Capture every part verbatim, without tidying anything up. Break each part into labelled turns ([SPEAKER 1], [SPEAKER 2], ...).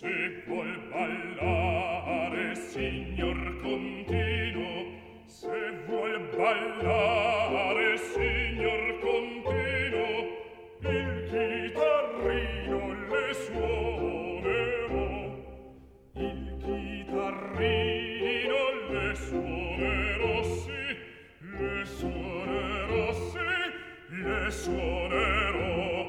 [SPEAKER 1] Se vuol ballare, signor continuo, se vuol ballare, signor continuo, il chitarrino le suonerò, il chitarrino le suonerò, sì, le suonerò, sì, le suonerò.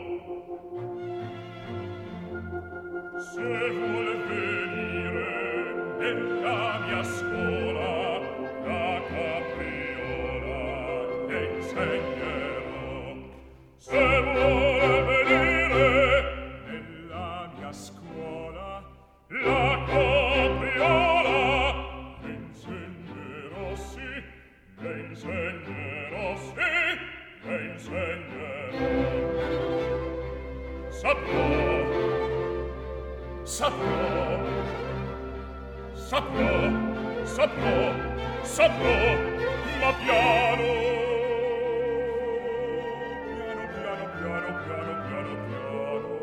[SPEAKER 1] Se vuol venire nella mia scuola, la capriola le insegnerò. Se vuol venire nella mia scuola, la capriola le insegnerò, sì, le insegnerò, sì, le insegnerò. Saprò, saprò, saprò, saprò, saprò, ma piano, piano, piano, piano, piano, piano, piano.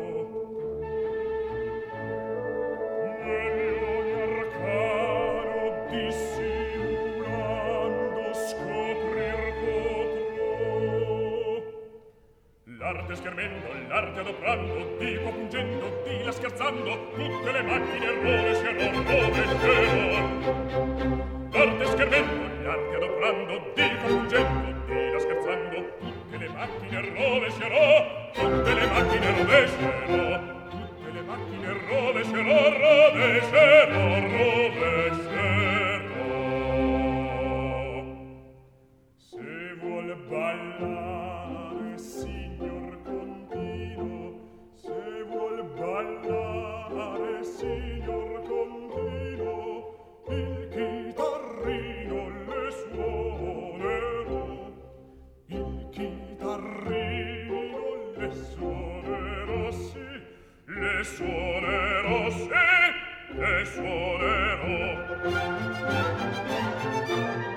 [SPEAKER 1] Nell'ogni arcano dissimulando scoprir potrò. L'arte schermendo, l'arte adoprando, dico pungendo, di la scherzando, tutte le macchine rovescerò, rovescerò. L'arte schermendo, l'arte adoprando, dico pungendo, di la scherzando, tutte le macchine rovescerò, tutte le macchine rovescerò, tutte le macchine rovescerò, rovescerò, rovescerò. Se vuol ballare, signor continuo, se vuol ballare, signor continuo, il chitarrino le suonerò, il chitarrino le suonerò, sì, le suonerò, sì, le suonerò.